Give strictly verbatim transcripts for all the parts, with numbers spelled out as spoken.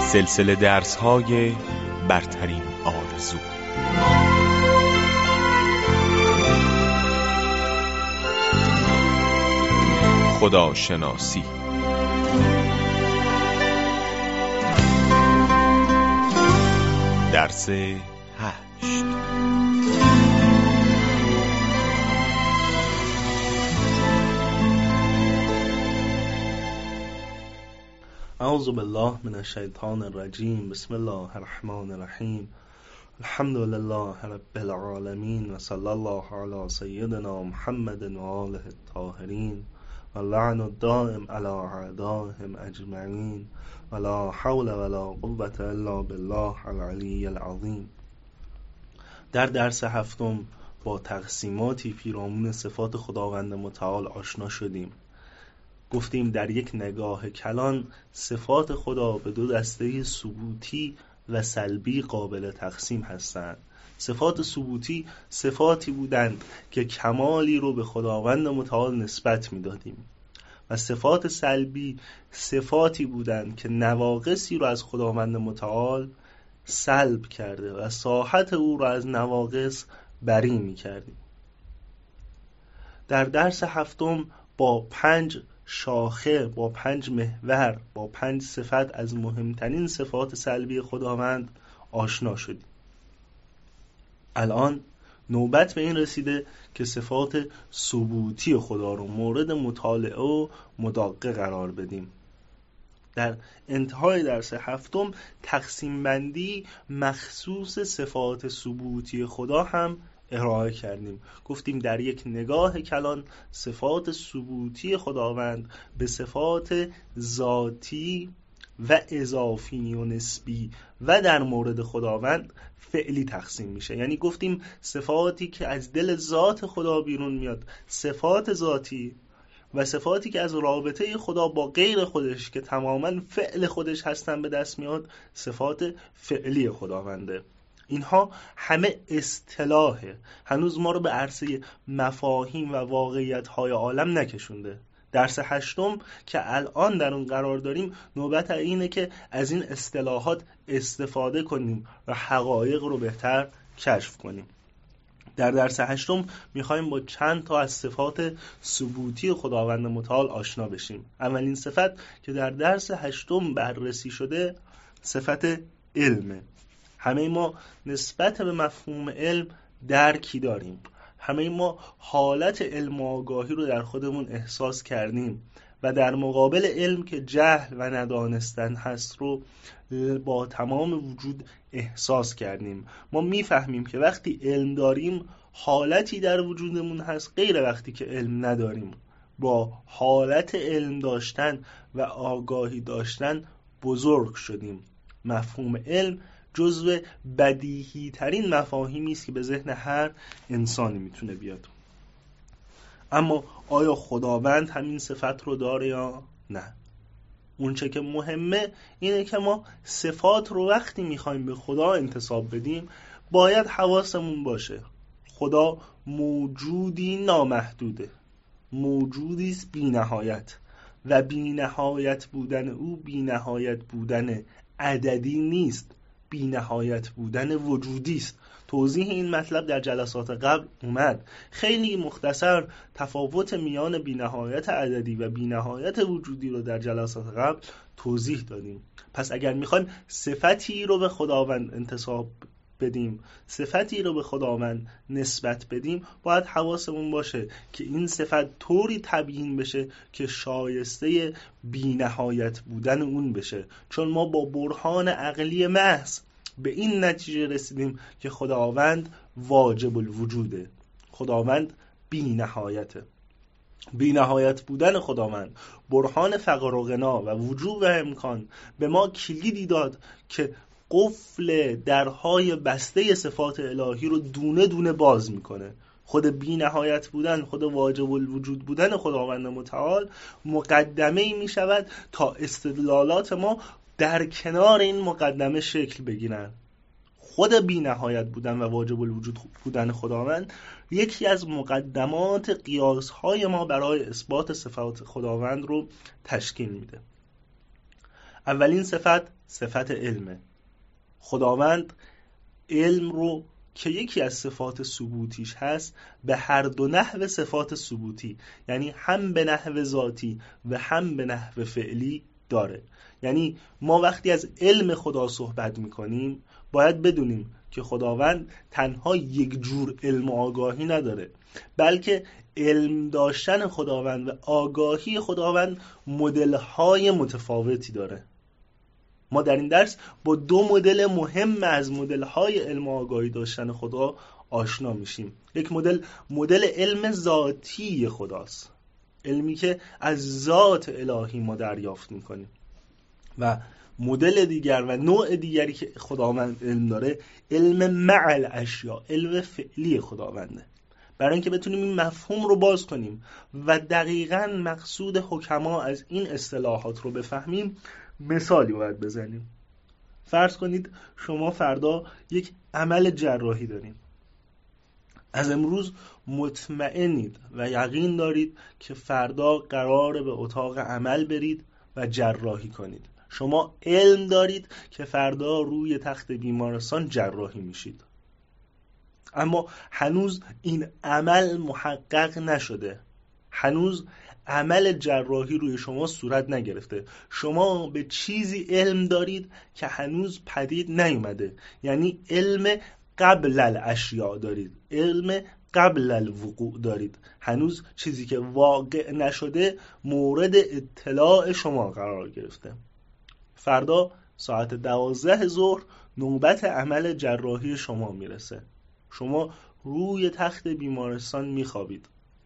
سلسله درس‌های برترین آرزو. خداشناسی. درس هشت. اعوذ بالله من الشیطان الرجیم. بسم الله الرحمن الرحیم. الحمد لله رب العالمین و صلی الله علی سیدنا محمد و آله الطاهرین و لعن الدائم علی اعدائهم اجمعین و لا حول و لا قوة الا بالله العلی العظیم. در درس هفتم با تقسیماتی پیرامون صفات خداوند متعال آشنا شدیم. گفتیم در یک نگاه کلان صفات خدا به دو دسته ثبوتی و سلبی قابل تقسیم هستند. صفات ثبوتی صفاتی بودند که کمالی رو به خداوند متعال نسبت می‌دادیم و صفات سلبی صفاتی بودند که نواقصی رو از خداوند متعال سلب کرده و ساحت او رو از نواقص بری می‌کردیم. در درس هفتم با پنج شاخه، با پنج محور، با پنج صفت از مهمترین صفات سلبی خداوند آشنا شدیم. الان نوبت به این رسیده که صفات ثبوتی خدا رو مورد مطالعه و مداقه قرار بدیم. در انتهای درس هفتم تقسیم بندی مخصوص صفات ثبوتی خدا هم ارائه کردیم. گفتیم در یک نگاه کلان صفات ثبوتی خداوند به صفات ذاتی و اضافی و نسبی و در مورد خداوند فعلی تقسیم میشه. یعنی گفتیم صفاتی که از دل ذات خدا بیرون میاد صفات ذاتی و صفاتی که از رابطه خدا با غیر خودش که تماما فعل خودش هستن به دست میاد صفات فعلی خداونده. اینها همه اصطلاحه، هنوز ما رو به عرصه مفاهیم و واقعیت‌های عالم نکشونده. درس هشتم که الان در اون قرار داریم نوبت اینه که از این اصطلاحات استفاده کنیم و حقایق رو بهتر کشف کنیم. در درس هشتم میخوایم با چند تا از صفات ثبوتی خداوند متعال آشنا بشیم. اولین صفت که در درس هشتم بررسی شده صفت علمه. همه ما نسبت به مفهوم علم درکی داریم. همه ما حالت علم و آگاهی رو در خودمون احساس کردیم و در مقابل علم که جهل و ندانستن هست رو با تمام وجود احساس کردیم. ما میفهمیم که وقتی علم داریم حالتی در وجودمون هست غیر وقتی که علم نداریم. با حالت علم داشتن و آگاهی داشتن بزرگ شدیم. مفهوم علم جزو بدیهی ترین مفاهیمی است که به ذهن هر انسانی میتونه بیاد. اما آیا خداوند همین صفت رو داره یا نه؟ اون چه که مهمه اینه که ما صفات رو وقتی میخوایم به خدا انتساب بدیم باید حواسمون باشه خدا موجودی نامحدوده، موجودی است بی نهایت و بی نهایت بودن او بی نهایت بودن عددی نیست، بی نهایت بودن وجودی است. توضیح این مطلب در جلسات قبل اومد. خیلی مختصر تفاوت میان بی نهایت عددی و بی نهایت وجودی رو در جلسات قبل توضیح دادیم. پس اگر میخوایم صفتی رو به خداوند انتساب بدیم، صفتی رو به خداوند نسبت بدیم، باید حواسمون باشه که این صفت طوری تبیین بشه که شایسته بی نهایت بودن اون بشه. چون ما با برهان عقلی محض به این نتیجه رسیدیم که خداوند واجب الوجوده، خداوند بی نهایته. بی نهایت بودن خداوند برهان فقر و غنا و وجوب و امکان به ما کلیدی داد که قفل درهای بسته صفات الهی رو دونه دونه باز میکنه. خود بی نهایت بودن، خود واجب الوجود بودن خداوند متعال مقدمه‌ای میشود تا استدلالات ما در کنار این مقدمه شکل بگیرن. خود بی نهایت بودن و واجب الوجود بودن خداوند یکی از مقدمات قیاس‌های ما برای اثبات صفات خداوند رو تشکیل میده. اولین صفت صفت علمه. خداوند علم رو که یکی از صفات ثبوتیش هست به هر دو نحو صفات ثبوتی، یعنی هم به نحو ذاتی و هم به نحو فعلی داره. یعنی ما وقتی از علم خدا صحبت میکنیم باید بدونیم که خداوند تنها یک جور علم و آگاهی نداره، بلکه علم داشتن خداوند و آگاهی خداوند مدل‌های متفاوتی داره. ما در این درس با دو مدل مهم از مدل‌های علم و آگاهی داشتن خدا آشنا میشیم. یک مدل مدل علم ذاتی خداست، علمی که از ذات الهی ما دریافت میکنیم، و مدل دیگر و نوع دیگری که خداوند علم داره علم مع الاشیاء، علم فعلی خداونده. برای اینکه بتونیم این مفهوم رو باز کنیم و دقیقاً مقصود حکما از این اصطلاحات رو بفهمیم، مثالی باید بزنیم. فرض کنید شما فردا یک عمل جراحی دارید. از امروز مطمئنید و یقین دارید که فردا قراره به اتاق عمل برید و جراحی کنید. شما علم دارید که فردا روی تخت بیمارستان جراحی میشید. اما هنوز این عمل محقق نشده. هنوز عمل جراحی روی شما صورت نگرفته. شما به چیزی علم دارید که هنوز پدید نیومده، یعنی علم قبل الاشیاء دارید، علم قبل الوقوع دارید. هنوز چیزی که واقع نشده مورد اطلاع شما قرار گرفته. فردا ساعت دوازده ظهر نوبت عمل جراحی شما میرسه. شما روی تخت بیمارستان میخوابید.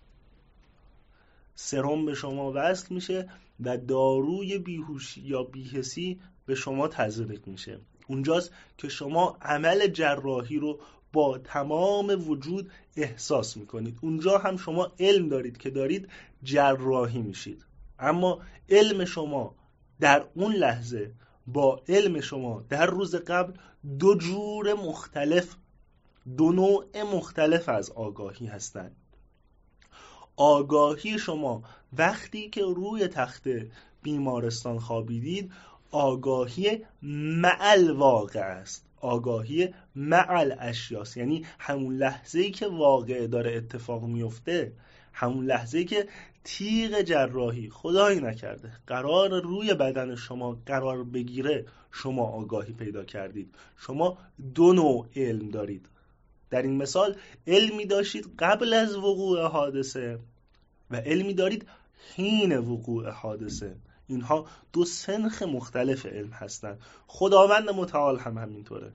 سرم به شما وصل میشه و داروی بیهوشی یا بیهسی به شما تزریق میشه. اونجاست که شما عمل جراحی رو با تمام وجود احساس میکنید. اونجا هم شما علم دارید که دارید جراحی میشید. اما علم شما در اون لحظه با علم شما در روز قبل دو جور مختلف، دو نوع مختلف از آگاهی هستند. آگاهی شما وقتی که روی تخت بیمارستان خوابیدید آگاهی مع الواقع است، آگاهی مع الاشیاء، یعنی همون لحظه‌ای که واقع داره اتفاق میفته، همون لحظه‌ای که تیغ جراحی خدایی نکرده قرار روی بدن شما قرار بگیره شما آگاهی پیدا کردید. شما دو نوع علم دارید. در این مثال علمی داشتید قبل از وقوع حادثه و علمی دارید حین وقوع حادثه. اینها دو سنخ مختلف علم هستند. خداوند متعال هم همینطوره.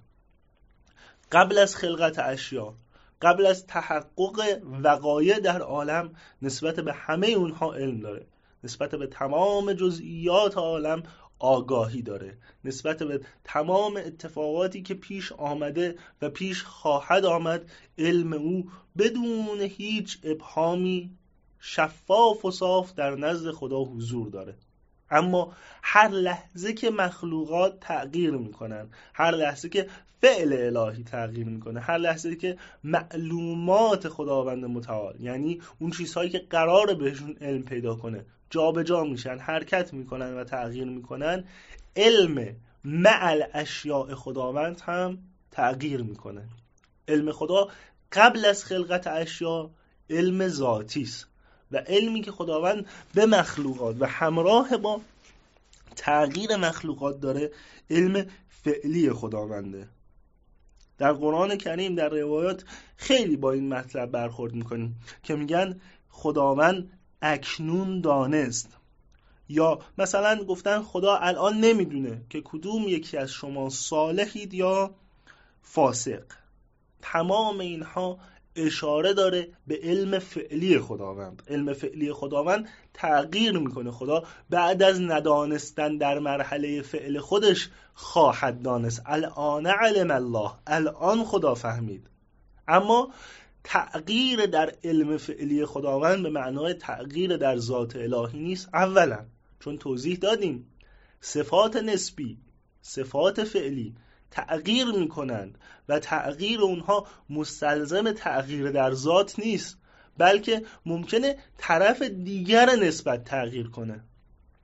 قبل از خلقت اشیا، قبل از تحقق وقایع در عالم، نسبت به همه اونها علم داره. نسبت به تمام جزئیات عالم آگاهی داره. نسبت به تمام اتفاقاتی که پیش آمده و پیش خواهد آمد علم او بدون هیچ ابهامی شفاف و صاف در نزد خدا حضور داره. اما هر لحظه که مخلوقات تغییر میکنن، هر لحظه که فعل الهی تغییر میکنه، هر لحظه که معلومات خداوند متعال، یعنی اون چیزهایی که قراره بهشون علم پیدا کنه، جا به جا میشن، حرکت میکنن و تغییر میکنن، علم مع الاشیاء خداوند هم تغییر میکنه. علم خدا قبل از خلقت اشیا علم ذاتی است و علمی که خداوند به مخلوقات و همراه با تغییر مخلوقات داره علم فعلی خداونده. در قرآن کریم در روایات خیلی با این مطلب برخورد میکنیم که میگن خداوند اکنون دانست، یا مثلا گفتن خدا الان نمیدونه که کدوم یکی از شما صالحید یا فاسق. تمام اینها اشاره داره به علم فعلی خداوند. علم فعلی خداوند تغییر میکنه. خدا بعد از ندانستن در مرحله فعل خودش خواهد دانست. الان علم الله، الان خدا فهمید. اما تغییر در علم فعلی خداوند به معنای تغییر در ذات الهی نیست. اولا چون توضیح دادیم صفات نسبی، صفات فعلی تغییر میکنند و تغییر اونها مستلزم تغییر در ذات نیست، بلکه ممکنه طرف دیگر نسبت تغییر کنه.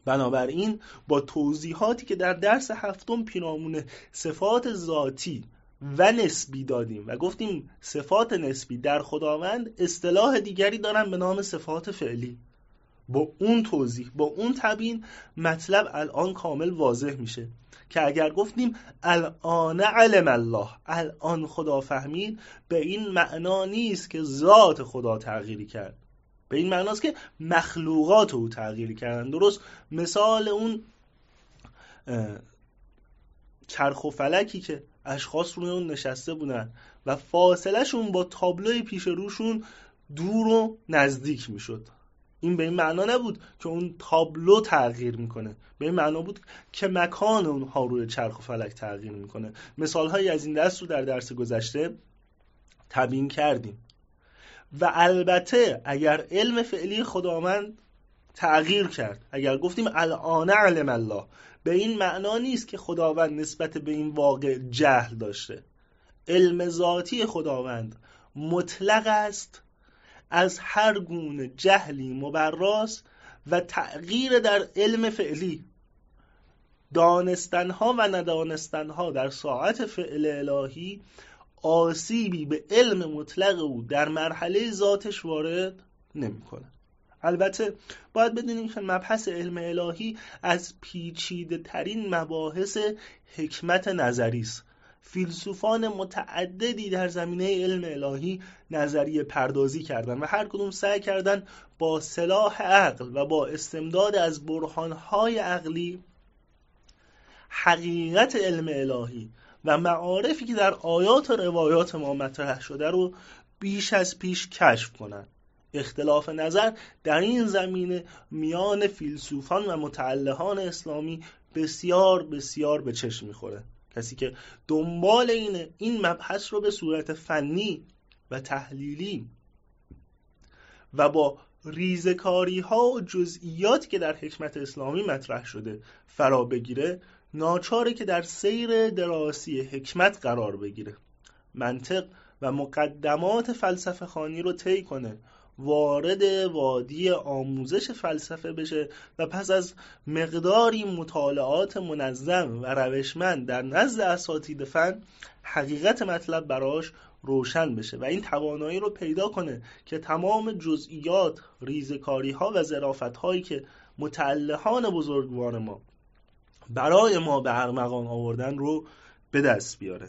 بنابراین با توضیحاتی که در درس هفتم پیرامون صفات ذاتی و نسبی دادیم و گفتیم صفات نسبی در خداوند اصطلاح دیگری دارن به نام صفات فعلی، با اون توضیح، با اون تبیین مطلب الان کامل واضح میشه که اگر گفتیم الان علم الله، الان خدا فهمید، به این معنا نیست که ذات خدا تغییری کرد، به این معناست که مخلوقات او تغییری کردن. درست مثال اون چرخ و فلکی که اشخاص روی اون نشسته بودن و فاصله شون با تابلوی پیش روشون دور و نزدیک میشد. این به این معنا نبود که اون تابلو تغییر میکنه، به این معنا بود که مکان اونها روی چرخ و فلک تغییر میکنه. مثال هایی از این دست رو در درس گذشته تبیین کردیم. و البته اگر علم فعلی خداوند تغییر کرد، اگر گفتیم الان علم الله، به این معنا نیست که خداوند نسبت به این واقع جهل داشته. علم ذاتی خداوند مطلق است، از هر گونه جهلی مبراست و تغییر در علم فعلی، دانستنها و ندانستنها در ساعت فعل الهی آسیبی به علم مطلق او در مرحله ذاتش وارد نمی‌کنه. البته باید بدونیم که مبحث علم الهی از پیچیده ترین مباحث حکمت نظری است. فیلسوفان متعددی در زمینه علم الهی نظریه پردازی کردند و هر کدوم سعی کردند با سلاح عقل و با استمداد از برهانهای عقلی حقیقت علم الهی و معارفی که در آیات و روایات ما مطرح شده رو بیش از پیش کشف کنند. اختلاف نظر در این زمینه میان فیلسوفان و متعلهان اسلامی بسیار بسیار به چشم میخوره. کسی که دنبال اینه این مبحث رو به صورت فنی و تحلیلی و با ریزکاری ها و جزئیاتی که در حکمت اسلامی مطرح شده فرا بگیره، ناچاره که در سیر دراسی حکمت قرار بگیره، منطق و مقدمات فلسفه خوانی رو طی کنه، وارد وادی آموزش فلسفه بشه و پس از مقداری مطالعات منظم و روشمند در نزد اساتید فن حقیقت مطلب براش روشن بشه و این توانایی رو پیدا کنه که تمام جزئیات، ریزکاری ها و ظرافت هایی که متعلهان بزرگوار ما برای ما به ارمغان آوردن رو به دست بیاره.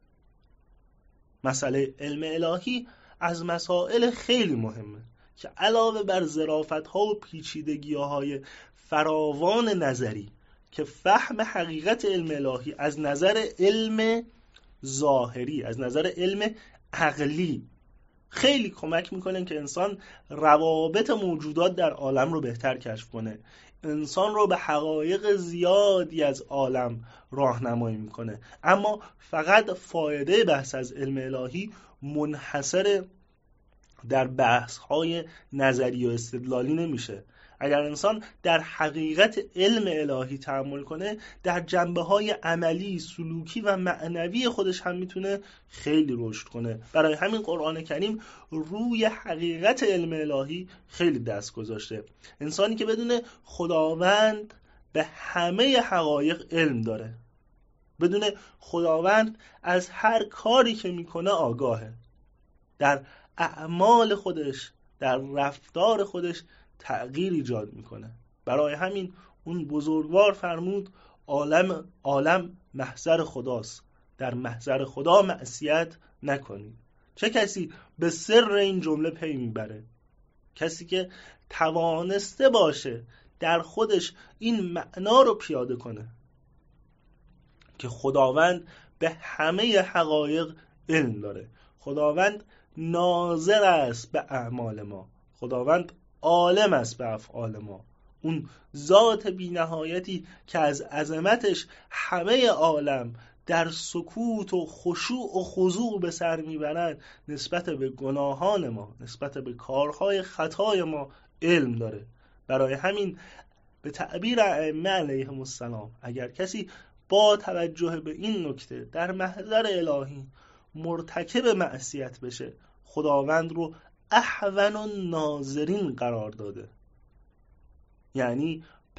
مسئله علم الهی از مسائل خیلی مهمه که علاوه بر ظرافت‌ها و پیچیدگی‌های فراوان نظری که فهم حقیقت علم الهی از نظر علم ظاهری، از نظر علم عقلی خیلی کمک میکنه که انسان روابط موجودات در عالم رو بهتر کشف کنه، انسان رو به حقایق زیادی از عالم راهنمایی میکنه. اما فقط فایده بحث از علم الهی منحصر در بحث‌های نظری و استدلالی نمیشه. اگر انسان در حقیقت علم الهی تأمل کنه، در جنبه‌های عملی، سلوکی و معنوی خودش هم میتونه خیلی رشد کنه. برای همین قرآن کریم روی حقیقت علم الهی خیلی دست گذاشته. انسانی که بدونه خداوند به همه حقایق علم داره، بدونه خداوند از هر کاری که میکنه آگاهه، در اعمال خودش، در رفتار خودش تغییر ایجاد میکنه. برای همین اون بزرگوار فرمود عالم عالم محضر خداست، در محضر خدا معصیت نکنید. چه کسی به سر این جمله پی میبره؟ کسی که توانسته باشه در خودش این معنا رو پیاده کنه که خداوند به همه حقایق علم داره، خداوند ناظر است به اعمال ما، خداوند عالم است به افعال ما. اون ذات بی نهایتی که از عظمتش همه عالم در سکوت و خشوع و خضوع به سر میبرند، نسبت به گناهان ما، نسبت به کارهای خطای ما علم داره. برای همین به تعبیر ائمه علیهم السلام، اگر کسی با توجه به این نکته در محضر الهی مرتکب معصیت بشه، خداوند رو احون الناظرین قرار داده، یعنی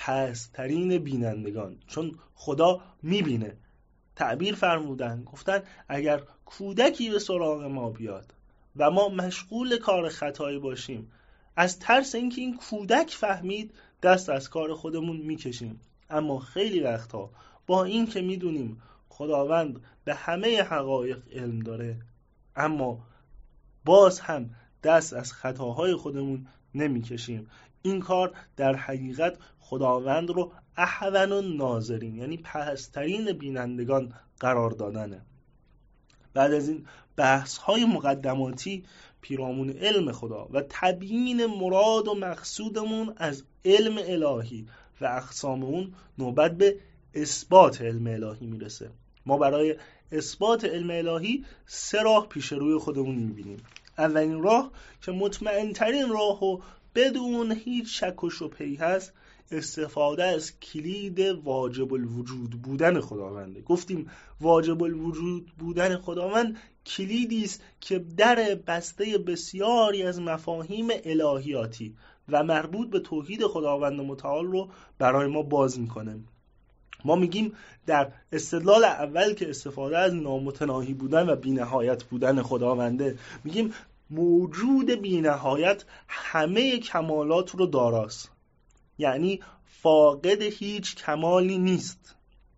پست‌ترین بینندگان، چون خدا میبینه. تعبیر فرمودن، گفتن اگر کودکی به سراغ ما بیاد و ما مشغول کار خطایی باشیم، از ترس اینکه این کودک فهمید دست از کار خودمون میکشیم. اما خیلی وقتا با این که میدونیم خداوند به همه حقایق علم داره، اما باز هم دست از خطاهای خودمون نمیکشیم. این کار در حقیقت خداوند رو احون الناظرین، یعنی پست‌ترین بینندگان قرار دادنه. بعد از این بحث های مقدماتی پیرامون علم خدا و تبیین مراد و مقصودمون از علم الهی و اقسام اون، نوبت به اثبات علم الهی میرسه. ما برای اثبات علم الهی سه راه پیش روی خودمون میبینیم. اولین راه که مطمئن ترین راه و بدون هیچ شک و شبهه‌ای هست، استفاده از کلید واجب الوجود بودن خداونده. گفتیم واجب الوجود بودن خداوند کلیدی است که در بسته بسیاری از مفاهیم الهیاتی و مربوط به توحید خداوند متعال رو برای ما باز میکنه. ما میگیم در استدلال اول که استفاده از نامتناهی بودن و بی‌نهایت بودن خداونده، میگیم موجود بی‌نهایت همه کمالات رو داراست، یعنی فاقد هیچ کمالی نیست.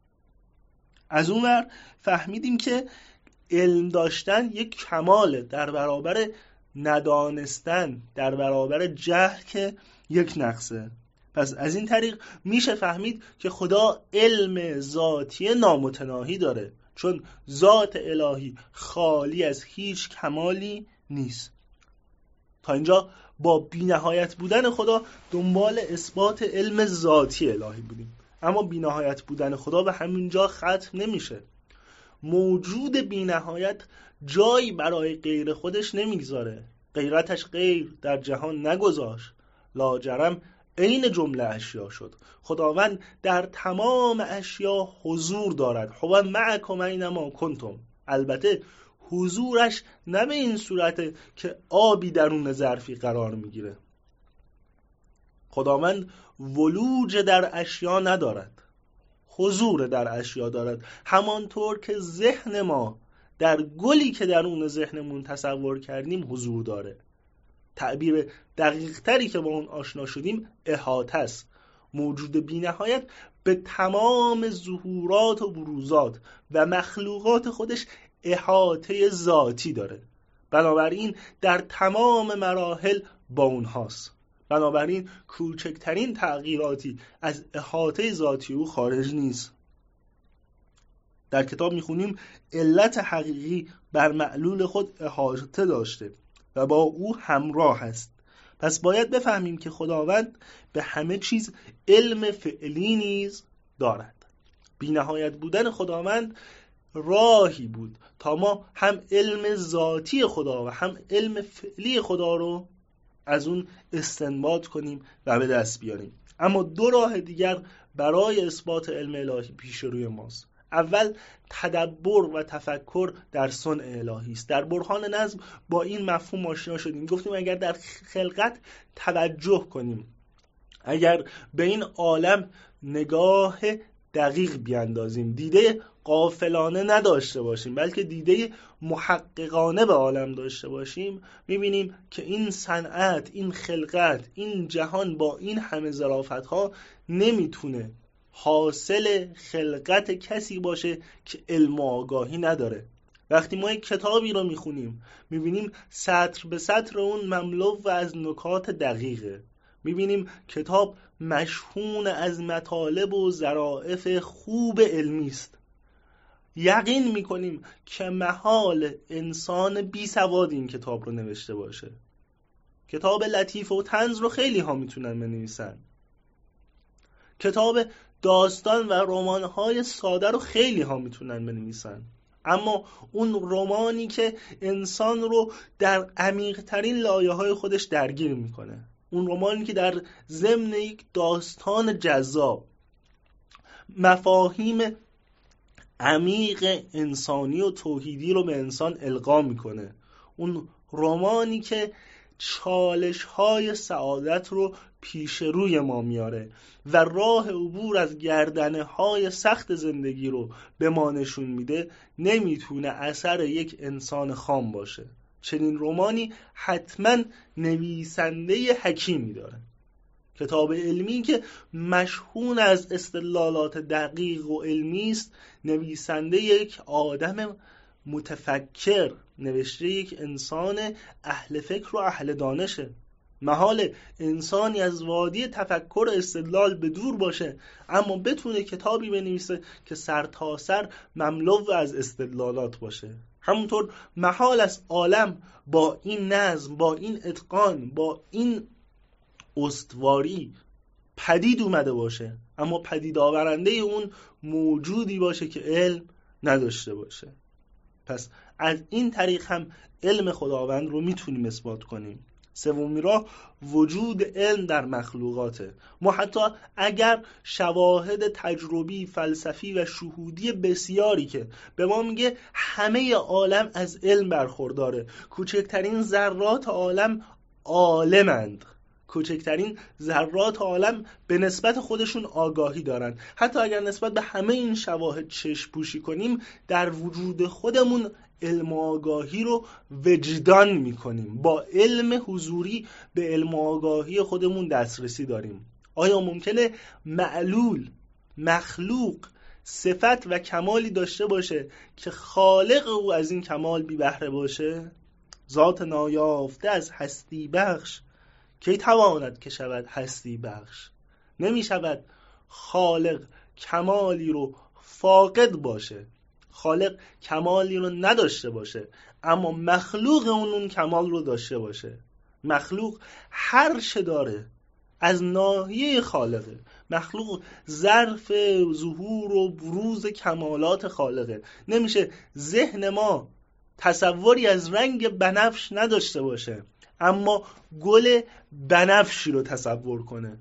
از اون ور فهمیدیم که علم داشتن یک کماله در برابر ندانستن، در برابر جهل که یک نقصه. پس از این طریق میشه فهمید که خدا علم ذاتی نامتناهی داره، چون ذات الهی خالی از هیچ کمالی نیست. تا اینجا با بی‌نهایت بودن خدا دنبال اثبات علم ذاتی الهی بودیم، اما بی‌نهایت بودن خدا به همینجا ختم نمیشه. موجود بی‌نهایت جایی برای غیر خودش نمیگذاره، غیرتش غیر در جهان نگذاشت، لاجرم عین جمله اشیا شد. خداوند در تمام اشیا حضور دارد. هو معکم اینما کنتم. البته حضورش نه به این صورته که آبی درون ظرفی قرار میگیره. خداوند ولوج در اشیا ندارد، حضور در اشیا دارد، همانطور که ذهن ما در گلی که درون ذهنمون تصور کردیم حضور داره. تعبیر دقیق تری که با اون آشنا شدیم احاطه است. موجود بی نهایت به تمام ظهورات و بروزات و مخلوقات خودش احاطه ذاتی داره، بنابراین در تمام مراحل با اونهاست. بنابراین کوچکترین تغییراتی از احاطه ذاتی او خارج نیست. در کتاب میخونیم علت حقیقی بر معلول خود احاطه داشته و با او همراه است. پس باید بفهمیم که خداوند به همه چیز علم فعلی نیز دارد. بی نهایت بودن خداوند راهی بود تا ما هم علم ذاتی خدا و هم علم فعلی خدا رو از اون استنباط کنیم و به دست بیاریم. اما دو راه دیگر برای اثبات علم الهی پیش روی ماست. اول تدبر و تفکر در صنع الهی است. در برهان نظم با این مفهوم آشنا شدیم. گفتیم اگر در خلقت توجه کنیم، اگر به این عالم نگاه دقیق بیاندازیم، دیده غافلانه نداشته باشیم بلکه دیده محققانه به عالم داشته باشیم، میبینیم که این صنعت، این خلقت، این جهان با این همه ظرافت‌ها نمیتونه حاصل خلقت کسی باشه که علم و آگاهی نداره. وقتی ما یک کتابی رو میخونیم میبینیم سطر به سطر اون مملو و از نکات دقیقه، میبینیم کتاب مشحون از مطالب و ظرافت خوب علمی است. یقین میکنیم که محال انسان بی سواد این کتاب رو نوشته باشه. کتاب لطیف و طنز رو خیلی ها میتونن بنویسن، کتاب داستان و رمان‌های ساده رو خیلی ها میتونن بنویسن، اما اون رمانی که انسان رو در عمیق‌ترین لایه‌های خودش درگیر میکنه، اون رمانی که در ضمن یک داستان جذاب مفاهیم عمیق انسانی و توحیدی رو به انسان القا میکنه، اون رمانی که چالش های سعادت رو پیش روی ما میاره و راه عبور از گردنه های سخت زندگی رو به ما نشون میده، نمیتونه اثر یک انسان خام باشه. چنین رمانی حتما نویسنده حکیمی داره. کتاب علمی که مشهون از استدلالات دقیق و علمی است، نویسنده یک آدم متفکر، نوشته یک انسان اهل فکر و اهل دانشه. محال انسانی از وادی تفکر استدلال به دور باشه اما بتونه کتابی بنویسه که سر تا سر مملو از استدلالات باشه. همونطور محال است عالم با این نظم، با این اتقان، با این استواری پدید اومده باشه اما پدید آورنده اون موجودی باشه که علم نداشته باشه. پس از این طریق هم علم خداوند رو میتونیم اثبات کنیم. سومی راه وجود علم در مخلوقاته. ما حتی اگر شواهد تجربی، فلسفی و شهودی بسیاری که به ما میگه همه عالم از علم برخورداره، کوچکترین ذرات عالم عالمند، کوچکترین ذرات عالم به نسبت خودشون آگاهی دارن، حتی اگر نسبت به همه این شواهد چشم پوشی کنیم، در وجود خودمون علم و آگاهی رو وجدان میکنیم. با علم حضوری به علم و آگاهی خودمون دسترسی داریم. آیا ممکنه معلول، مخلوق، صفت و کمالی داشته باشه که خالق او از این کمال بی بهره باشه؟ ذات نایافته از هستی بخش کی تواند که شود هستی بخش؟ نمی شود خالق کمالی رو فاقد باشه، خالق کمالی رو نداشته باشه اما مخلوق اون اون کمال رو داشته باشه. مخلوق هر چه داره از ناحیه خالقه. مخلوق ظرف ظهور و بروز کمالات خالقه. نمیشه ذهن ما تصوری از رنگ بنفش نداشته باشه اما گل بنفشی رو تصور کنه.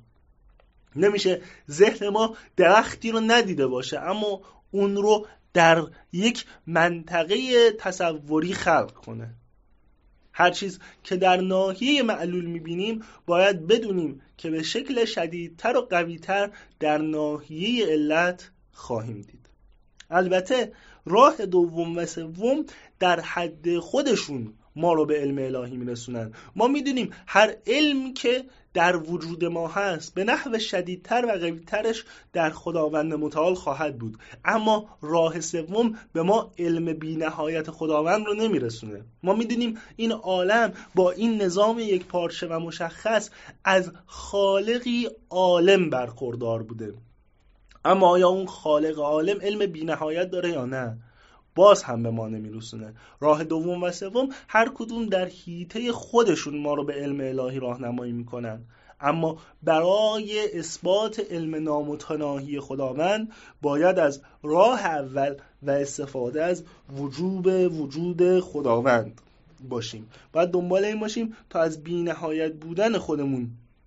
نمیشه ذهن ما درختی رو ندیده باشه اما اون رو در یک منطقه تصوری خلق کنه. هر چیز که در ناحیه معلول میبینیم باید بدونیم که به شکل شدیدتر و قویتر در ناحیه علت خواهیم دید. البته راه دوم و سوم در حد خودشون ما رو به علم الهی میرسونن. ما میدونیم هر علم که در وجود ما هست به نحو شدیدتر و قویترش در خداوند متعال خواهد بود، اما راه سوم به ما علم بی نهایت خداوند رو نمیرسونه. ما میدونیم این عالم با این نظام یک پارچه و مشخص از خالقی عالم برخوردار بوده، اما آیا اون خالق عالم علم بی نهایت داره یا نه؟ باز هم به ما نمیرسونه. راه دوم و سوم هر کدوم در حیطه خودشون ما رو به علم الهی راهنمایی میکنن، اما برای اثبات علم نامتناهی خداوند باید از راه اول و استفاده از وجوب وجود خداوند باشیم. باید دنبال این باشیم تا از بی نهایت بودن خودمون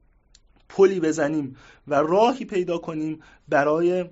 پلی بزنیم و راهی پیدا کنیم برای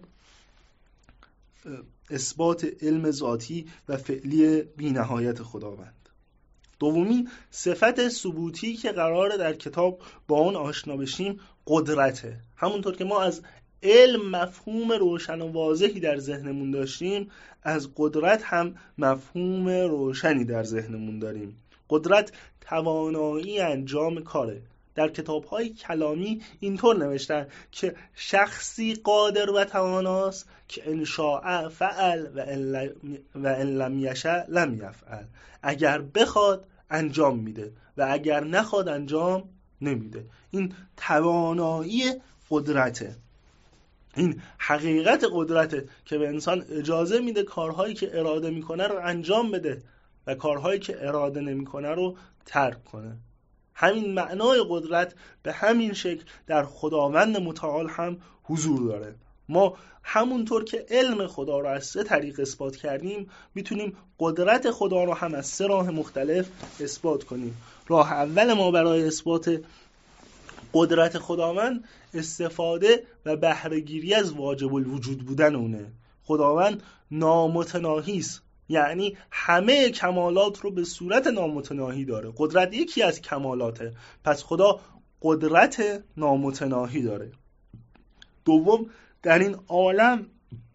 اثبات علم ذاتی و فعلی بی نهایت خداوند. دومین صفت ثبوتی که قراره در کتاب با اون آشنا بشیم قدرته. همونطور که ما از علم مفهوم روشن و واضحی در ذهنمون داشتیم، از قدرت هم مفهوم روشنی در ذهنمون داریم. قدرت توانایی انجام کاره. در کتاب‌های کلامی اینطور نوشتن که شخصی قادر و تواناست که ان شاء فعل و ان لم یشاء لم یفعل. اگر بخواد انجام میده و اگر نخواد انجام نمیده. این توانایی قدرته، این حقیقت قدرته که به انسان اجازه میده کارهایی که اراده میکنه رو انجام بده و کارهایی که اراده نمیکنه رو ترک کنه. همین معنای قدرت به همین شکل در خداوند متعال هم حضور داره. ما همونطور که علم خدا رو از سه طریق اثبات کردیم میتونیم قدرت خدا رو هم از سه راه مختلف اثبات کنیم. راه اول ما برای اثبات قدرت خداوند استفاده و بهره‌گیری از واجب الوجود بودن اونه. خداوند نامتناهی است، یعنی همه کمالات رو به صورت نامتناهی داره. قدرت یکی از کمالاته، پس خدا قدرت نامتناهی داره. دوم، در این عالم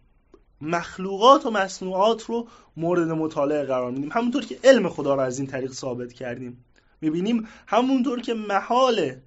مخلوقات و مصنوعات رو مورد مطالعه قرار میدیم، همونطور که علم خدا رو از این طریق ثابت کردیم. میبینیم همونطور که محاله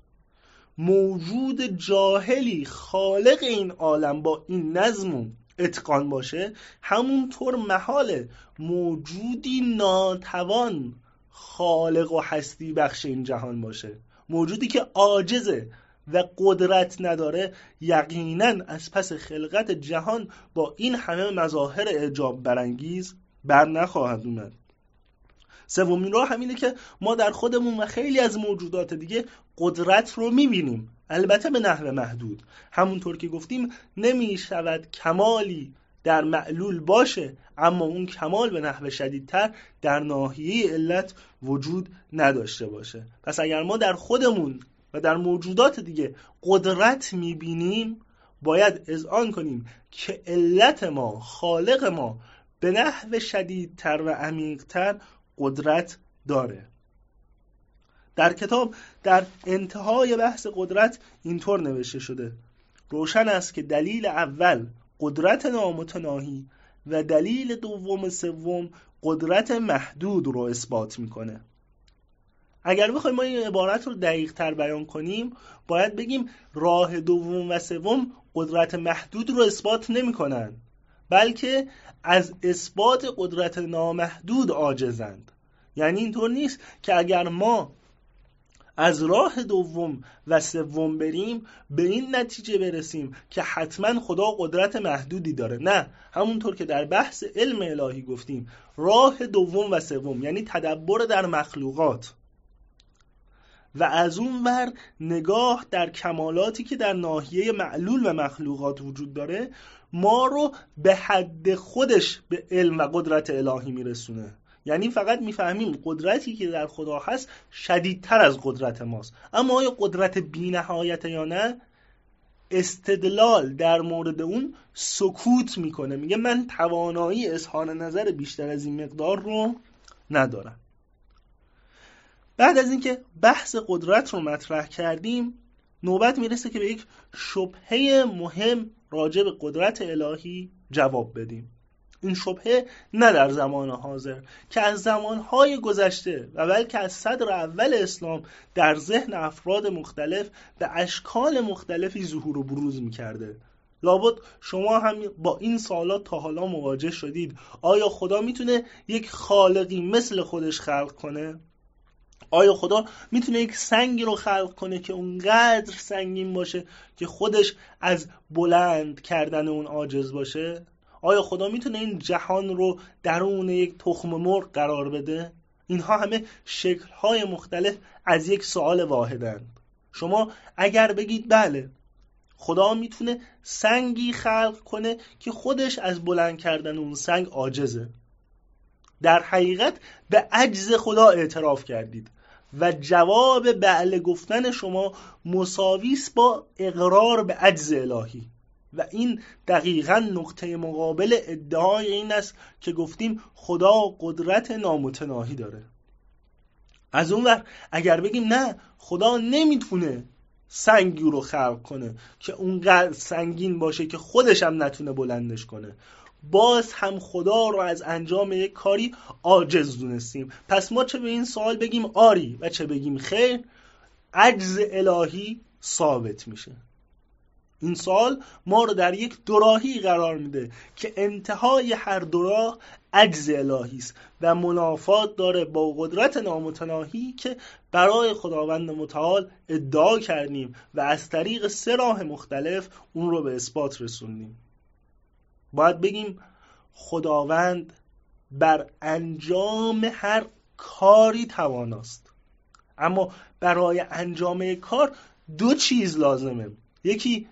موجود جاهلی خالق این عالم با این نظم و اتقان باشه، همونطور محاله موجودی ناتوان خالق و هستی بخش این جهان باشه. موجودی که عاجزه و قدرت نداره یقیناً از پس خلقت جهان با این همه مظاهر اعجاب برانگیز بر نخواهد اومد. سومین راه همینه که ما در خودمون و خیلی از موجودات دیگه قدرت رو میبینیم، البته به نحو محدود. همونطور که گفتیم نمی شود کمالی در معلول باشه، اما اون کمال به نحو شدیدتر در ناحیه علت وجود نداشته باشه. پس اگر ما در خودمون و در موجودات دیگه قدرت میبینیم، باید اذعان کنیم که علت ما، خالق ما، به نحو شدیدتر و عمیقتر قدرت داره. در کتاب در انتهای بحث قدرت اینطور نوشته شده: روشن است که دلیل اول قدرت نامتناهی و دلیل دوم سوم قدرت محدود رو اثبات میکنه. اگر بخوایم ما این عبارت رو دقیق تر بیان کنیم، باید بگیم راه دوم و سوم قدرت محدود رو اثبات نمی کنن، بلکه از اثبات قدرت نامحدود عاجزند. یعنی اینطور نیست که اگر ما از راه دوم و سوم بریم به این نتیجه برسیم که حتما خدا قدرت محدودی داره. نه، همونطور که در بحث علم الهی گفتیم، راه دوم و سوم یعنی تدبر در مخلوقات و از اون ور نگاه در کمالاتی که در ناحیه معلول و مخلوقات وجود داره، ما رو به حد خودش به علم و قدرت الهی میرسونه. یعنی فقط میفهمیم قدرتی که در خدا هست شدیدتر از قدرت ماست. اما آیا قدرت بی نهایت یا نه؟ استدلال در مورد اون سکوت میکنه، میگه من توانایی اظهار نظر بیشتر از این مقدار رو ندارم. بعد از اینکه بحث قدرت رو مطرح کردیم، نوبت میرسه که به یک شبهه مهم راجع به قدرت الهی جواب بدیم. این شبهه نه در زمان حاضر که از زمانهای گذشته و بلکه از صدر اول اسلام در ذهن افراد مختلف به اشکال مختلفی ظهور و بروز میکرده. لابد شما هم با این سوالات تا حالا مواجه شدید. آیا خدا میتونه یک خالقی مثل خودش خلق کنه؟ آیا خدا میتونه یک سنگی رو خلق کنه که اونقدر سنگین باشه که خودش از بلند کردن اون عاجز باشه؟ آیا خدا میتونه این جهان رو درون یک تخم مرغ قرار بده؟ اینها همه شکل‌های مختلف از یک سوال واحدند. شما اگر بگید بله خدا میتونه سنگی خلق کنه که خودش از بلند کردن اون سنگ عاجزه، در حقیقت به عجز خدا اعتراف کردید و جواب بله گفتن شما مساوی است با اقرار به عجز الهی. و این دقیقاً نقطه مقابل ادعای این است که گفتیم خدا قدرت نامتناهی داره. از اون ور اگر بگیم نه خدا نمیتونه سنگی رو خلق کنه که اونقدر سنگین باشه که خودش هم نتونه بلندش کنه، باز هم خدا رو از انجام یک کاری عاجز دونستیم. پس ما چه به این سوال بگیم آری و چه بگیم خیر، عجز الهی ثابت میشه. این سوال ما رو در یک دوراهی قرار میده که انتهای هر دوراه عجز الهی است و منافات داره با قدرت نامتناهی که برای خداوند متعال ادعا کردیم و از طریق سه راه مختلف اون رو به اثبات رسوندیم. باید بگیم خداوند بر انجام هر کاری تواناست، اما برای انجام یک کار دو چیز لازمه. یکی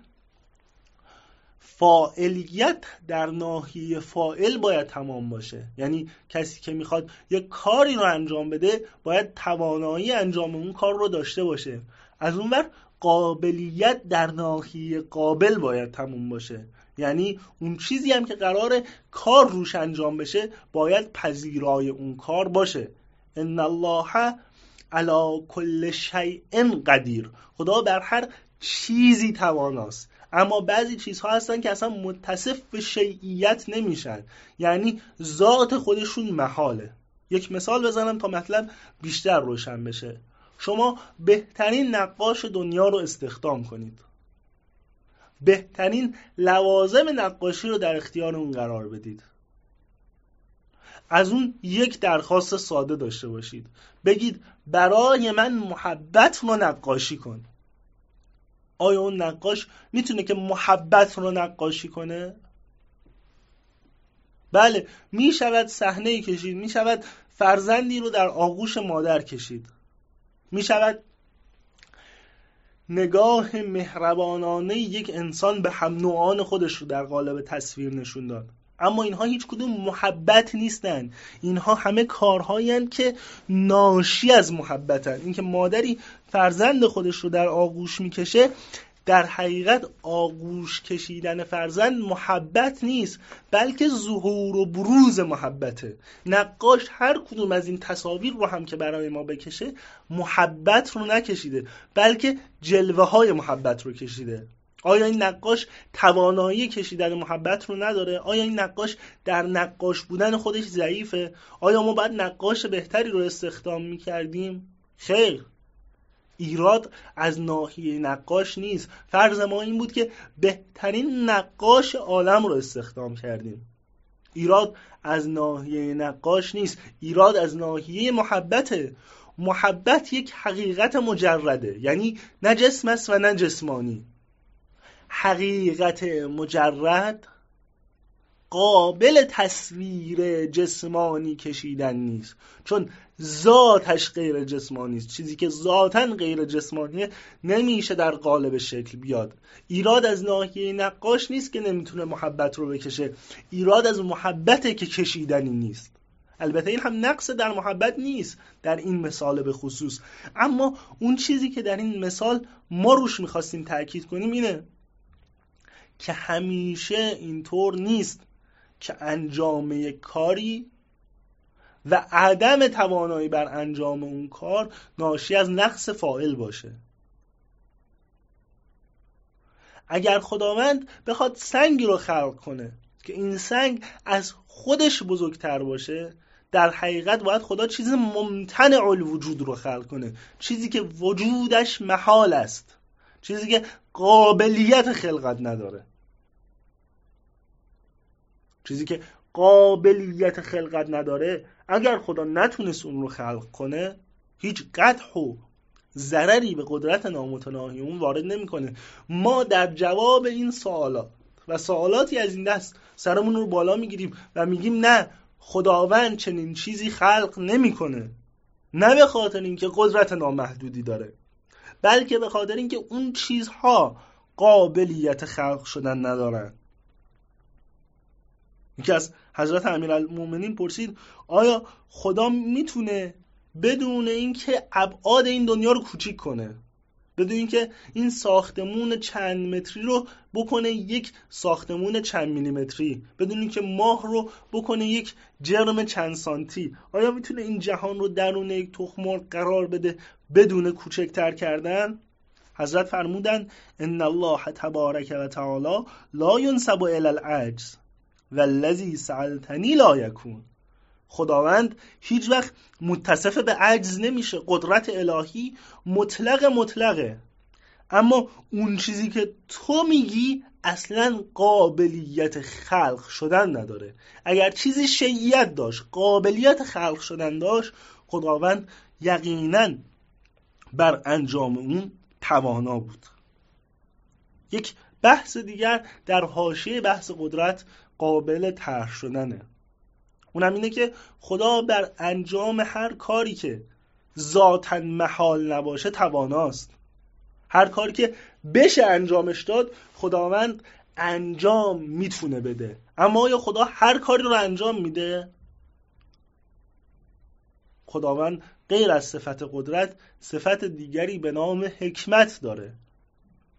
فاعلیت در ناحیه فاعل باید تمام باشه، یعنی کسی که میخواد یک کاری رو انجام بده باید توانایی انجام اون کار رو داشته باشه. از اون ور قابلیت در ناحیه قابل باید تموم باشه، یعنی اون چیزی هم که قراره کار روش انجام بشه باید پذیرای اون کار باشه. ان الله علی کل شیء قدیر، خدا بر هر چیزی تواناست. اما بعضی چیزها هستن که اصلا متصف به شیعیت نمیشن، یعنی ذات خودشون محاله. یک مثال بزنم تا مطلب بیشتر روشن بشه. شما بهترین نقاش دنیا رو استخدام کنید، بهترین لوازم نقاشی رو در اختیار اون قرار بدید، از اون یک درخواست ساده داشته باشید، بگید برای من محبت رو نقاشی کن. آیا اون نقاش میتونه که محبت رو نقاشی کنه؟ بله، میشود صحنه‌ای کشید، میشود فرزندی رو در آغوش مادر کشید، میشود نگاه مهربانانه یک انسان به هم نوعان خودش رو در قالب تصویر نشون داد. اما اینها هیچ کدوم محبت نیستن، اینها همه کارهایی هستند که ناشی از محبتن. اینکه مادری فرزند خودش رو در آغوش میکشه، در حقیقت آغوش کشیدن فرزند محبت نیست، بلکه ظهور و بروز محبته. نقاش هر کدوم از این تصاویر رو هم که برای ما بکشه محبت رو نکشیده، بلکه جلوه های محبت رو کشیده. آیا این نقاش توانایی کشیدن محبت رو نداره؟ آیا این نقاش در نقاش بودن خودش ضعیفه؟ آیا ما باید نقاش بهتری رو استخدام میکردیم؟ خیر، ایراد از ناحیه نقاش نیست. فرض ما این بود که بهترین نقاش عالم رو استخدام کردیم. ایراد از ناحیه نقاش نیست، ایراد از ناحیه محبته. محبت یک حقیقت مجرده، یعنی نه جسم است و نه جسمانی. حقیقت مجرد قابل تصویر جسمانی کشیدن نیست، چون ذاتش غیر جسمانی است. چیزی که ذاتاً غیر جسمانیه نمیشه در قالب شکل بیاد. ایراد از ناحیه نقاش نیست که نمیتونه محبت رو بکشه، ایراد از محبته که کشیدنی نیست. البته این هم نقص در محبت نیست در این مثال به خصوص، اما اون چیزی که در این مثال ما روش میخواستیم تأکید کنیم اینه که همیشه اینطور نیست که انجام یک کاری و عدم توانایی بر انجام اون کار ناشی از نقص فاعل باشه. اگر خداوند بخواد سنگی رو خلق کنه که این سنگ از خودش بزرگتر باشه، در حقیقت باید خدا چیز ممتنع الوجود رو خلق کنه، چیزی که وجودش محال است، چیزی که قابلیت خلقت نداره. چیزی که قابلیت خلقت نداره اگر خدا نتونست اون رو خلق کنه، هیچ قدح و ضرری به قدرت نامتناهی اون وارد نمیکنه. ما در جواب این سوالات و سوالاتی از این دست سرمون رو بالا میگیریم و میگیم نه، خداوند چنین چیزی خلق نمیکنه، نه به خاطر اینکه قدرت نامحدودی داره، بلکه به خاطر اینکه اون چیزها قابلیت خلق شدن ندارن. یکی از حضرت امیرالمومنین پرسید آیا خدا میتونه بدون اینکه ابعاد این دنیا رو کوچیک کنه، بدون اینکه این ساختمون چند متری رو بکنه یک ساختمون چند میلیمتری، بدون اینکه ماه رو بکنه یک جرم چند سانتی، آیا میتونه این جهان رو درون یک تخم مرغ قرار بده بدون کوچکتر کردن؟ حضرت فرمودن ان الله تبارک و تعالی لا ینسب الی العجز والذی سألتنی لا یکون. خداوند هیچ وقت متصف به عجز نمیشه، قدرت الهی مطلق مطلقه، اما اون چیزی که تو میگی اصلا قابلیت خلق شدن نداره. اگر چیزی شیعیت داشت، قابلیت خلق شدن داشت، خداوند یقینا بر انجام اون توانا بود. یک بحث دیگر در حاشیه بحث قدرت قابل طرح شدنه، اونم اینه که خدا بر انجام هر کاری که ذاتاً محال نباشه تواناست. هر کاری که بشه انجامش داد خداوند انجام میتونه بده. اما آیا خدا هر کاری رو انجام میده؟ خداوند غیر از صفت قدرت صفت دیگری به نام حکمت داره.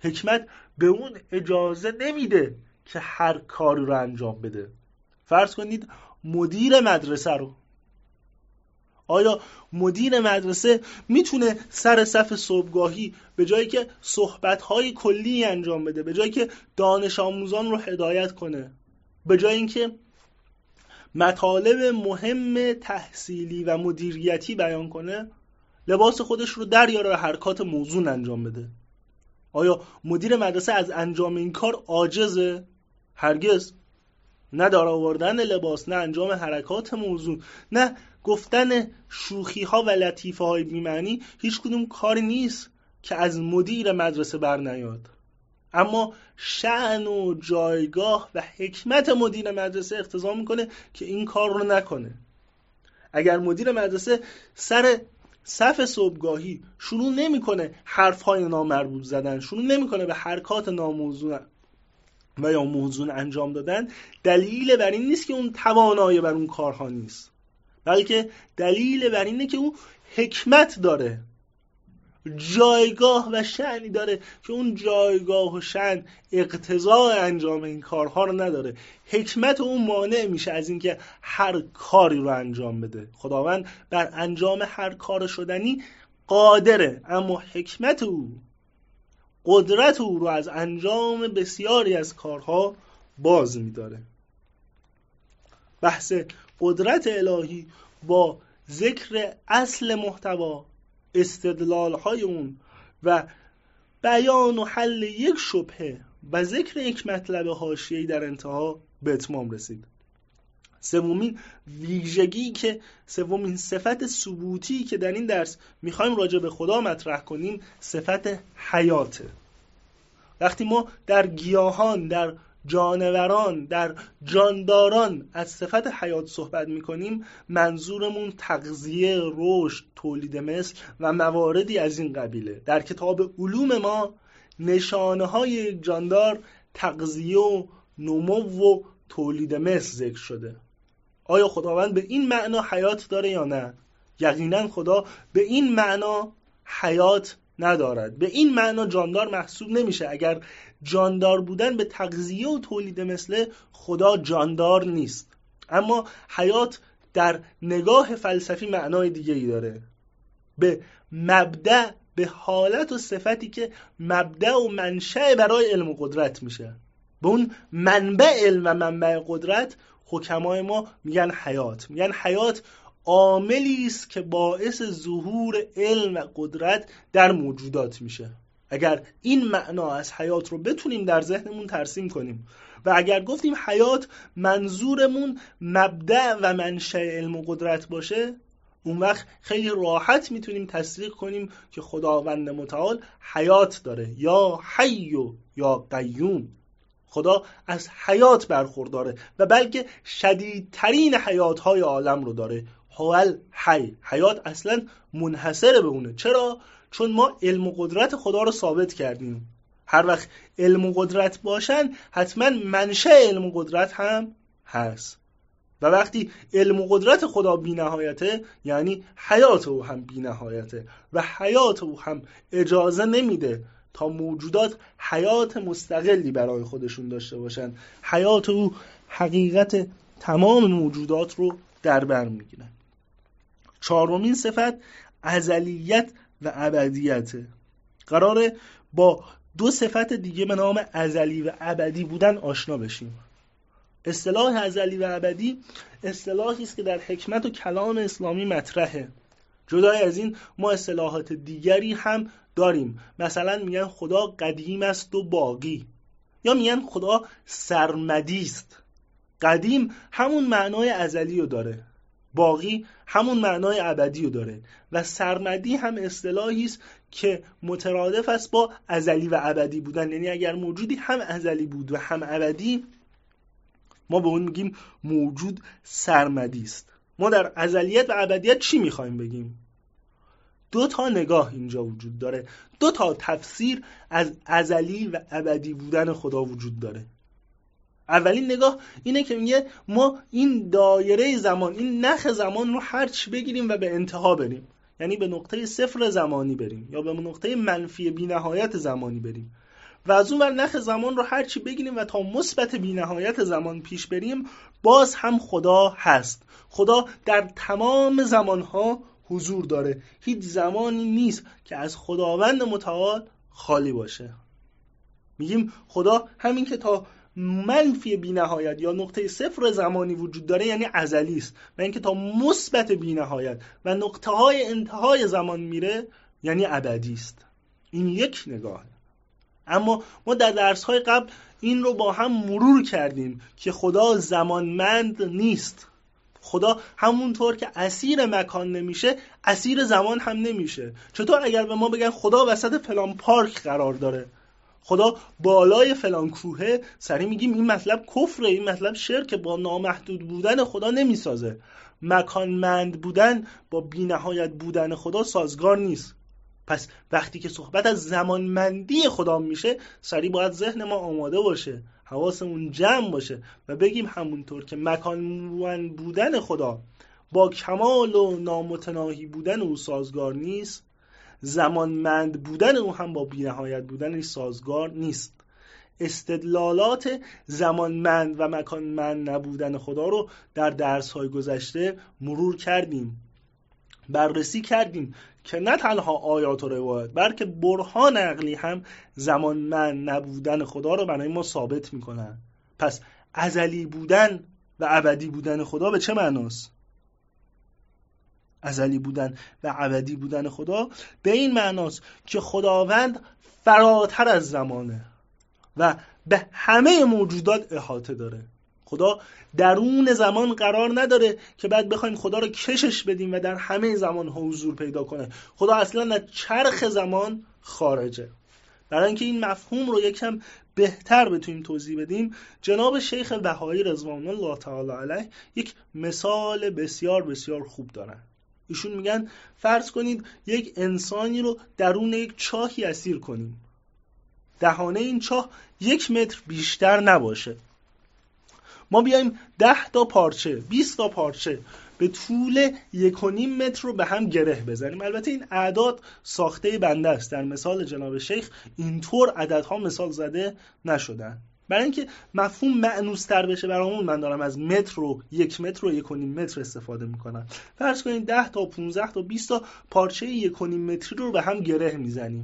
حکمت به اون اجازه نمیده که هر کاری رو انجام بده. فرض کنید مدیر مدرسه رو، آیا مدیر مدرسه میتونه سر صف صبحگاهی به جایی که صحبت‌های کلی انجام بده، به جایی که دانش آموزان رو هدایت کنه، به جای اینکه مطالب مهم تحصیلی و مدیریتی بیان کنه، لباس خودش رو در یا رو حرکات موزون انجام بده؟ آیا مدیر مدرسه از انجام این کار عاجزه؟ هرگز. نه در آوردن لباس، نه انجام حرکات موزون، نه گفتن شوخی ها و لطیفه های بی‌معنی، هیچ کدوم کاری نیست که از مدیر مدرسه بر نیاد. اما شأن و جایگاه و حکمت مدیر مدرسه اقتضا میکنه که این کار رو نکنه. اگر مدیر مدرسه سر صف صبحگاهی شروع نمیکنه حرفهای نامربوط زدن، شروع نمیکنه به حرکات ناموزون و یا موزون انجام دادن، دلیل بر این نیست که اون توانایی بر اون کارها نیست، بلکه دلیل بر اینه که اون حکمت داره، جایگاه و شأنی داره که اون جایگاه و شأن اقتضای انجام این کارها رو نداره. حکمت اون مانع میشه از اینکه هر کاری رو انجام بده. خداوند بر انجام هر کار شدنی قادره، اما حکمت او، قدرت او رو از انجام بسیاری از کارها باز می‌داره. بحث قدرت الهی با ذکر اصل محتوا، استدلال‌های اون و بیان و حل یک شبهه و ذکر یک مطلب حاشیه‌ای در انتها به اتمام رسید. سومین ویژگی که سومین صفت ثبوتی که در این درس میخوایم راجع به خدا مطرح کنیم، صفت حیاته. وقتی ما در گیاهان، در جانوران، در جانداران از صفت حیات صحبت میکنیم، منظورمون تغذیه، رشد، تولید مثل و مواردی از این قبیله. در کتاب علوم ما نشانه های جاندار تغذیه و نمو و تولید مثل ذکر شده. آیا خداوند به این معنا حیات داره یا نه؟ یقینا خدا به این معنا حیات ندارد. به این معنا جاندار محسوب نمیشه. اگر جاندار بودن به تغذیه و تولید مثل، خدا جاندار نیست. اما حیات در نگاه فلسفی معنای دیگه‌ای داره، به مبدأ، به حالت و صفتی که مبدأ و منشأ برای علم و قدرت میشه. به اون منبع علم و منبع قدرت حکمای ما میگن حیات. میگن حیات عاملی است که باعث ظهور علم و قدرت در موجودات میشه. اگر این معنا از حیات رو بتونیم در ذهنمون ترسیم کنیم و اگر گفتیم حیات منظورمون مبدأ و منشأ علم و قدرت باشه، اون وقت خیلی راحت میتونیم تصدیق کنیم که خداوند متعال حیات داره. یا حی و یا قیوم. خدا از حیات برخورداره و بلکه شدیدترین حیاتهای عالم رو داره. هوال حی. حیات اصلا منحصر به اونه. چرا؟ چون ما علم و قدرت خدا رو ثابت کردیم. هر وقت علم و قدرت باشن حتما منشأ علم و قدرت هم هست. و وقتی علم و قدرت خدا بی نهایته، یعنی حیات او هم بی نهایته و حیات او هم اجازه نمیده تا موجودات حیات مستقلی برای خودشون داشته باشن. حیات او حقیقت تمام موجودات رو در بر میگیره. چهارمین صفت ازلیت و ابدیت. قراره با دو صفت دیگه به نام ازلی و ابدی بودن آشنا بشیم. اصطلاح ازلی و ابدی اصطلاحی است که در حکمت و کلام اسلامی مطرحه. جدای از این ما اصطلاحات دیگری هم داریم. مثلا میگن خدا قدیم است و باقی، یا میگن خدا سرمدی است. قدیم همون معنای ازلی رو داره، باقی همون معنای ابدی رو داره و سرمدی هم اصطلاحی است که مترادف است با ازلی و ابدی بودن. یعنی اگر موجودی هم ازلی بود و هم ابدی، ما به اون میگیم موجود سرمدی است. ما در ازلیت و ابدیت چی میخوایم بگیم؟ دو تا نگاه اینجا وجود داره، دو تا تفسیر از ازلی و ابدی بودن خدا وجود داره. اولین نگاه اینه که میگه ما این دایره زمان، این نخ زمان رو هر چی بگیریم و به انتها بریم، یعنی به نقطه صفر زمانی بریم یا به نقطه منفی بی نهایت زمانی بریم و از اون ور نخ زمان رو هرچی بگیریم و تا مثبت بی‌نهایت زمان پیش بریم، باز هم خدا هست. خدا در تمام زمانها حضور داره. هیچ زمانی نیست که از خداوند متعال خالی باشه. میگیم خدا همین که تا منفی بی‌نهایت یا نقطه صفر زمانی وجود داره یعنی ازلی است، و اینکه تا مثبت بی‌نهایت و نقطه های انتهای زمان میره یعنی ابدی است. این یک نگاهه. اما ما در درس‌های قبل این رو با هم مرور کردیم که خدا زمانمند نیست. خدا همونطور که اسیر مکان نمیشه، اسیر زمان هم نمیشه. چطور اگر به ما بگن خدا وسط فلان پارک قرار داره، خدا بالای فلان کوهه، سریع میگیم این مطلب کفره، این مطلب شرک، با نامحدود بودن خدا نمیسازه. مکانمند بودن با بی‌نهایت بودن خدا سازگار نیست. پس وقتی که صحبت از زمانمندی خدا میشه، سریع باید ذهن ما آماده باشه، حواسمون جمع باشه و بگیم همونطور که مکانمند بودن خدا با کمال و نامتناهی بودن او سازگار نیست، زمانمند بودن او هم با بی‌نهایت بودنش سازگار نیست. استدلالات زمانمند و مکانمند نبودن خدا رو در درس‌های گذشته مرور کردیم، بررسی کردیم که نه تنها آیات و روایات بلکه برهان عقلی هم زمانمند نبودن خدا رو برای ما ثابت میکنن. پس ازلی بودن و ابدی بودن خدا به چه معناست؟ ازلی بودن و ابدی بودن خدا به این معناست که خداوند فراتر از زمانه و به همه موجودات احاطه داره. خدا درون زمان قرار نداره که بعد بخوایم خدا رو کشش بدیم و در همه زمان حضور پیدا کنه. خدا اصلا از چرخ زمان خارجه. برای اینکه این مفهوم رو یکم بهتر بتونیم توضیح بدیم، جناب شیخ بهایی رضوان الله تعالی علیه یک مثال بسیار بسیار خوب دارن. ایشون میگن فرض کنید یک انسانی رو درون یک چاهی اسیر کنیم، دهانه این چاه یک متر بیشتر نباشه. ما بیایم ده تا پارچه، بیست تا پارچه به طول یک و نیم متر رو به هم گره بزنیم. البته این اعداد ساخته بنده است، در مثال جناب شیخ اینطور عددها مثال زده نشدن. برای اینکه مفهوم معنوستر بشه برامون، من دارم از متر و یک متر و یک و نیم متر استفاده میکنم. فرض کنید ده تا پونزده تا بیست تا پارچه یک و نیم متری رو به هم گره میزنیم.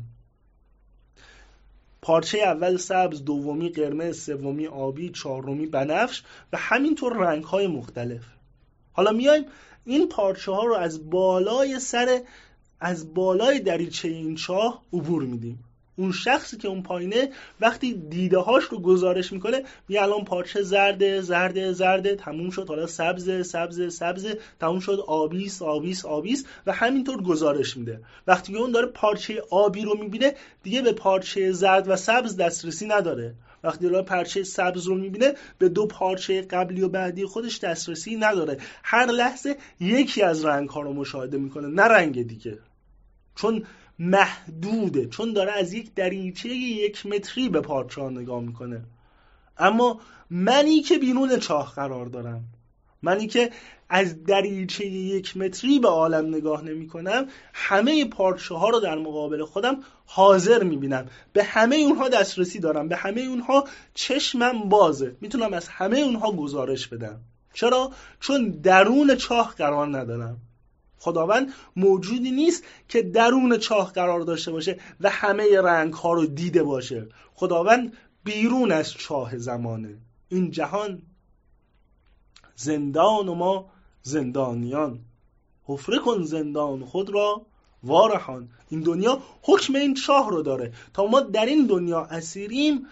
پارچه اول سبز، دومی قرمز، سومی آبی، چهارمی بنفش و همینطور رنگ‌های مختلف. حالا میایم این پارچه ها رو از بالای سر از بالای دریچه این چاه عبور میدیم. اون شخصی که اون پایینه وقتی دیده هاش رو گزارش میکنه، میگه الان پارچه زرده زرده زرده تموم شد، حالا سبز سبز سبز تموم شد، آبیس آبیس آبیس و همینطور گزارش میده. وقتی که اون داره پارچه آبی رو میبینه، دیگه به پارچه زرد و سبز دسترسی نداره. وقتی داره پارچه سبز رو میبینه، به دو پارچه قبلی و بعدی خودش دسترسی نداره. هر لحظه یکی از رنگ ها رو مشاهده میکنه، نه رنگ دیگه، چون محدوده، چون داره از یک دریچه یک متری به پارچه ها نگاه میکنه. اما منی که بیرون چاه قرار دارم، منی که از دریچه یک متری به عالم نگاه نمی کنم، همه پارچه ها رو در مقابل خودم حاضر می بینم، به همه اونها دسترسی دارم، به همه اونها چشمم بازه، میتونم از همه اونها گزارش بدم. چرا؟ چون درون چاه قرار ندارم. خداوند موجودی نیست که درون چاه قرار داشته باشه و همه رنگ ها رو دیده باشه. خداوند بیرون از چاه زمانه. این جهان زندان و ما زندانیان، حفره کن زندان خود را وارهان. این دنیا حکم این چاه رو داره. تا ما در این دنیا اسیریم،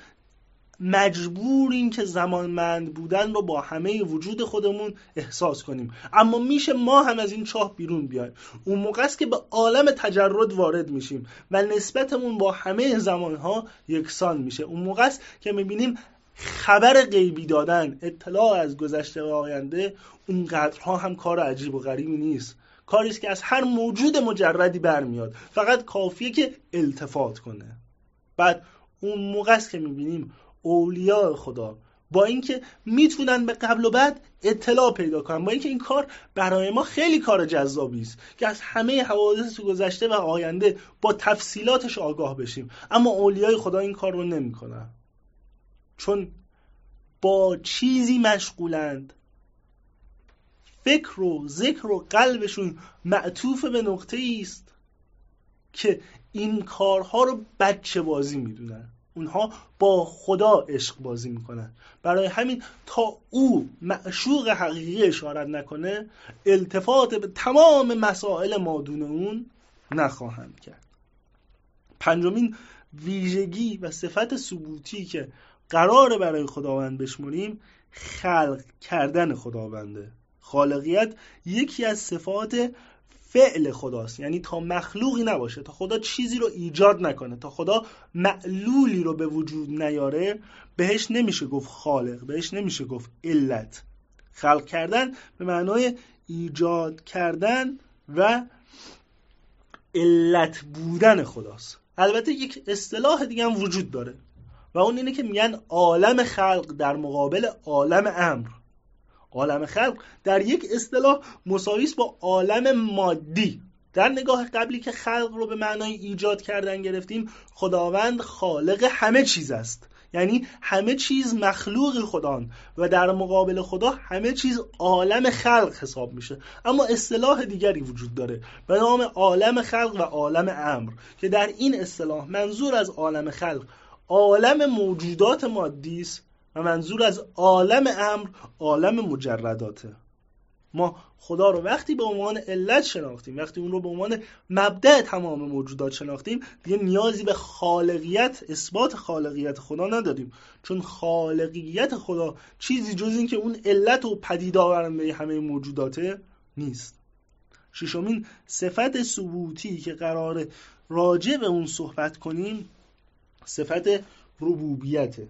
مجبوریم که زمانمند بودن رو با همه وجود خودمون احساس کنیم. اما میشه ما هم از این چاه بیرون بیایم. اون موقع است که به عالم تجرد وارد میشیم و نسبتمون با همه زمانها یکسان میشه. اون موقع است که میبینیم خبر غیبی دادن، اطلاع از گذشته و آینده، اونقدرها هم کار عجیب و غریبی نیست. کاری است که از هر موجود مجردی برمیاد، فقط کافیه که التفات کنه. بعد اون موقع است که میبینیم اولیاء خدا با اینکه میتونن به قبل و بعد اطلاع پیدا کنن، با اینکه این کار برای ما خیلی کار جذابی است که از همه حوادث گذشته و آینده با تفصیلاتش آگاه بشیم، اما اولیای خدا این کار رو نمیکنن، چون با چیزی مشغولند فکر و ذکر و قلبشون معطوف به نقطه‌ای است که این کارها رو بچه بازی میدونن. اونها با خدا عشق بازی میکنن، برای همین تا او معشوق حقیقی اشارت نکنه التفات به تمام مسائل مادون اون نخواهند کرد. پنجمین ویژگی و صفت ثبوتی که قراره برای خداوند بشمریم خلق کردن خداونده. خالقیت یکی از صفات فعل خداست، یعنی تا مخلوقی نباشه، تا خدا چیزی رو ایجاد نکنه، تا خدا معلولی رو به وجود نیاره، بهش نمیشه گفت خالق، بهش نمیشه گفت علت. خلق کردن به معنای ایجاد کردن و علت بودن خداست. البته یک اصطلاح دیگه هم وجود داره و اون اینه که میگن عالم خلق در مقابل عالم امر. عالم خلق در یک اصطلاح مساوی است با عالم مادی. در نگاه قبلی که خلق رو به معنای ایجاد کردن گرفتیم، خداوند خالق همه چیز است، یعنی همه چیز مخلوق خدان و در مقابل خدا همه چیز عالم خلق حساب میشه. اما اصطلاح دیگری وجود داره به نام عالم خلق و عالم امر که در این اصطلاح منظور از عالم خلق عالم موجودات مادی است و منظور از عالم امر عالم مجرداته. ما خدا رو وقتی به عنوان علت شناختیم، وقتی اون رو به عنوان مبدأ تمام موجودات شناختیم، دیگه نیازی به خالقیت، اثبات خالقیت خدا نداریم، چون خالقیت خدا چیزی جز این که اون علت و پدید آورنده همه موجوداته نیست. ششمین صفت ثبوتی که قراره راجع به اون صحبت کنیم صفت ربوبیته.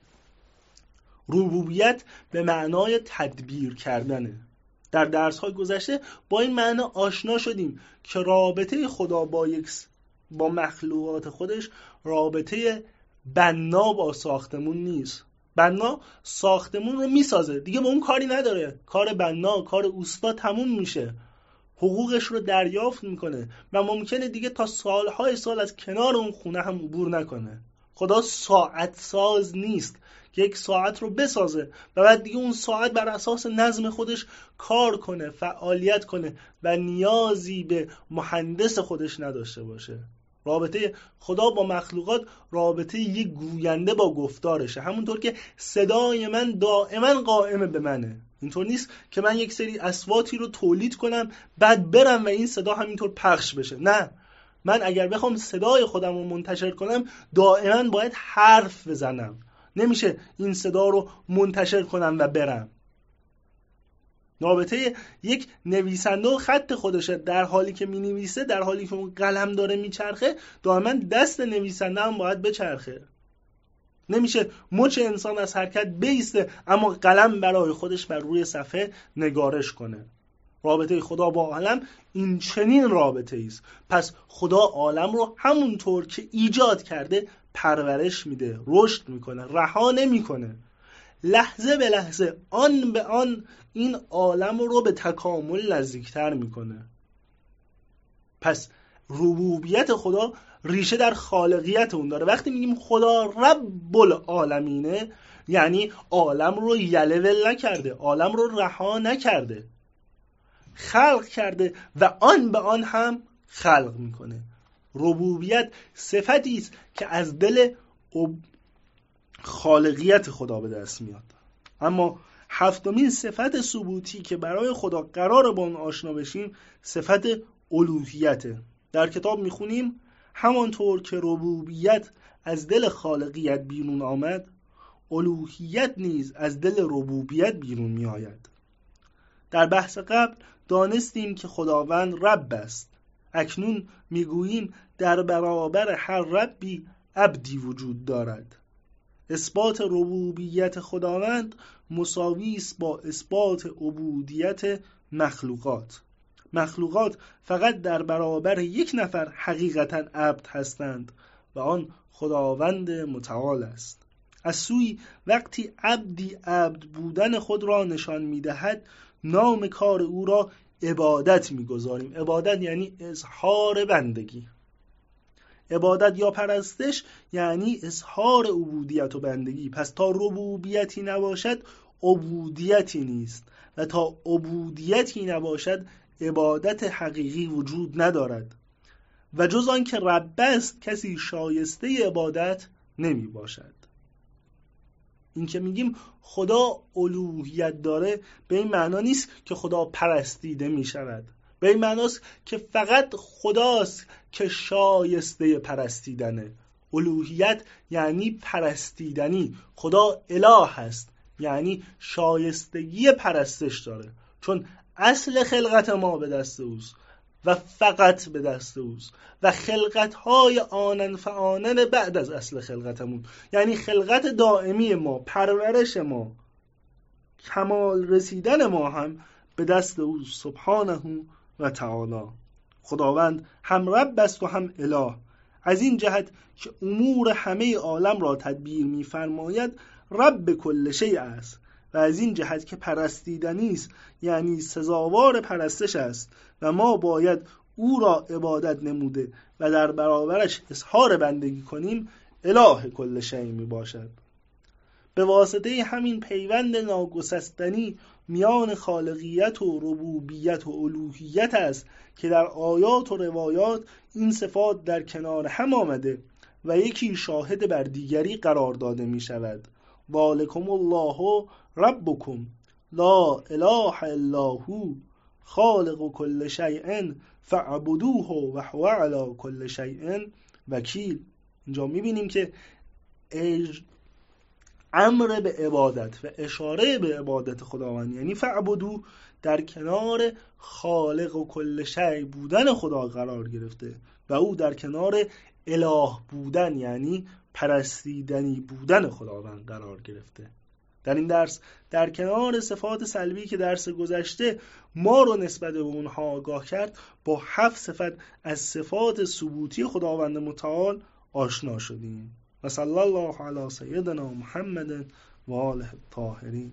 ربوبیت به معنای تدبیر کردنه. در درس‌های گذشته با این معنی آشنا شدیم که رابطه خدا با یک با مخلوقات خودش رابطه بنا با ساختمون نیست. بنا ساختمون رو میسازه، دیگه با اون کاری نداره، کار بنا، کار اوستا تموم میشه، حقوقش رو دریافت میکنه و ممکنه دیگه تا سالهای سال از کنار اون خونه هم عبور نکنه. خدا ساعت ساز نیست که یک ساعت رو بسازه و بعد دیگه اون ساعت بر اساس نظم خودش کار کنه، فعالیت کنه و نیازی به مهندس خودش نداشته باشه. رابطه خدا با مخلوقات رابطه یک گوینده با گفتارشه، همونطور که صدای من دائما قائم به منه. اینطور نیست که من یک سری اصواتی رو تولید کنم بعد برم و این صدا همینطور پخش بشه. نه، من اگر بخوام صدای خودم رو منتشر کنم دائما باید حرف بزنم، نمیشه این صدا رو منتشر کنم و برم. رابطه یک نویسنده و خط خودشه، در حالی که می نویسه، در حالی که اون قلم داره میچرخه، دائما دست نویسنده هم باید بچرخه. نمیشه مچ انسان از حرکت بایسته اما قلم برای خودش بر روی صفحه نگارش کنه. رابطه خدا با عالم این چنین رابطه است. پس خدا عالم رو همونطور که ایجاد کرده پرورش میده، رشد میکنه، رها نمیکنه. لحظه به لحظه، آن به آن این عالم رو به تکامل نزدیکتر میکنه. پس ربوبیت خدا ریشه در خالقیت اون داره. وقتی میگیم خدا رب العالمینه، یعنی عالم رو یله ول نکرده، عالم رو رها نکرده، خلق کرده و آن به آن هم خلق میکنه. ربوبیت صفتی است که از دل خالقیت خدا به دست میاد. اما هفتمین صفت ثبوتی که برای خدا قراره با اون آشنا بشیم صفت الوهیته. در کتاب میخونیم همانطور که ربوبیت از دل خالقیت بیرون آمد، الوهیت نیز از دل ربوبیت بیرون می آید. در بحث قبل دانستیم که خداوند رب است. اکنون میگوییم در برابر هر ربی عبدی وجود دارد. اثبات ربوبیت خداوند مساوی است با اثبات عبودیت مخلوقات. مخلوقات فقط در برابر یک نفر حقیقتا عبد هستند و آن خداوند متعال است. از سوی وقتی عبدی عبد بودن خود را نشان می‌دهد، نام کار او را عبادت می‌گذاریم. عبادت یعنی اظهار بندگی. عبادت یا پرستش یعنی اظهار عبودیت و بندگی. پس تا ربوبیتی نباشد عبودیتی نیست و تا عبودیتی نباشد عبادت حقیقی وجود ندارد و جز آن که رب است کسی شایسته عبادت نمی باشد. این که میگیم خدا الوهیت داره به این معنا نیست که خدا پرستیده می شود. به این معناست که فقط خداست که شایسته پرستیدنه. الوهیت یعنی پرستیدنی. خدا اله هست یعنی شایستگی پرستش داره، چون اصل خلقت ما به دست اوست و فقط به دست اوست و خلقت‌های آنن فآنن بعد از اصل خلقتمون، یعنی خلقت دائمی ما، پرورش ما، کمال رسیدن ما هم به دست اوست سبحانه و تعالی. خداوند هم رب است و هم اله. از این جهت که امور همه عالم را تدبیر می‌فرماید رب کل شیء است و از این جهت که پرستیدنی است یعنی سزاوار پرستش است و ما باید او را عبادت نموده و در برابرش اظهار بندگی کنیم، اله کل شیء می باشد. به واسطه همین پیوند ناگسستنی میان خالقیت و ربوبیت و الوهیت است که در آیات و روایات این صفات در کنار هم آمده و یکی شاهد بر دیگری قرار داده می شود. ذالکم الله ربکم لا اله الا هو خالق کل شیء فاعبدوه و هو علی کل شیء وکیل. اینجا میبینیم که امر به عبادت و اشاره به عبادت خداوند یعنی فاعبدوه در کنار خالق و کل شیء بودن خدا قرار گرفته و او در کنار اله بودن یعنی پرستیدنی بودن خداوند قرار گرفته. در این درس در کنار صفات سلبی که درس گذشته ما رو نسبت به اونها آگاه کرد، با هفت صفت از صفات ثبوتی خداوند متعال آشنا شدیم. و صلی الله علی سیدنا محمد و آله الطاهرین.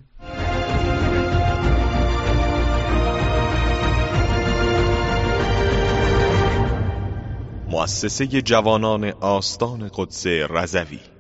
مؤسسه جوانان آستان قدس رضوی